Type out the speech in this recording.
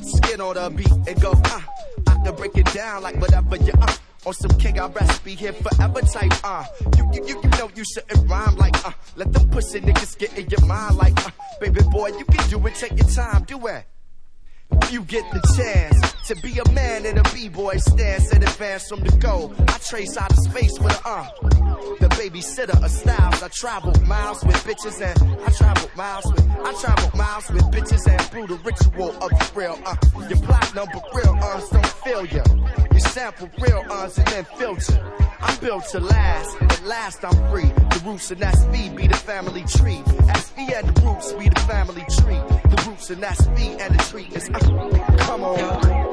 skin on the beat and go, I can break it down like whatever you, on some king, I'd recipe here forever type, You know you shouldn't rhyme like, let them pussy niggas get in your mind like, baby boy, you can do it, take your time, do it. You get the chance to be a man in a b-boy stance and advance from the goal. I trace out of space with the babysitter of styles. I travel miles with bitches and I travel miles with bitches and through the ritual of the real. Your platinum but real don't fail you. You sample real and then filter. I'm built to last, at last I'm free. The roots and that's me be the family tree. That's me and the roots be the family tree. The roots and that's me and the tree is come on.